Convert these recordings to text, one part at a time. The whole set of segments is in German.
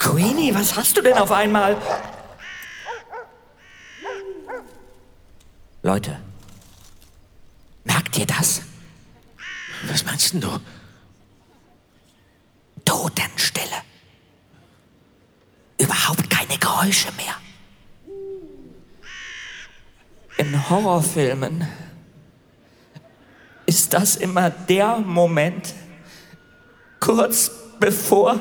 Queenie, was hast du denn auf einmal? Leute, merkt ihr das? Was meinst denn du? Totenstille. Überhaupt keine Geräusche mehr. In Horrorfilmen ist das immer der Moment, kurz bevor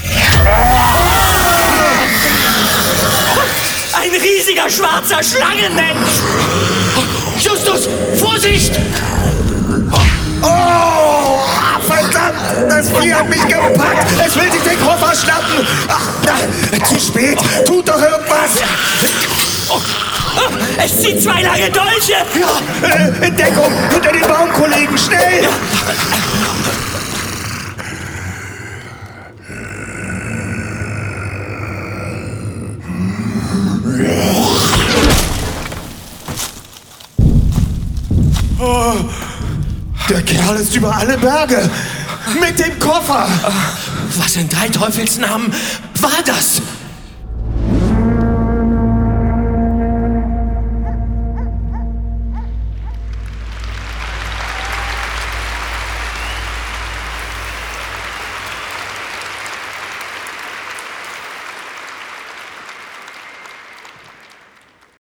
ein riesiger schwarzer Schlangenmensch! Justus, Vorsicht! Oh, verdammt! Das Vieh hat mich gepackt! Es will sich den Koffer schnappen! Ach, zu spät! Tut doch irgendwas! Es zieht 2 lange Dolche! Ja, in Deckung! Hinter den Baumkollegen! Schnell! Oh, der Kerl ist über alle Berge! Mit dem Koffer! Was in drei Teufels Namen war das?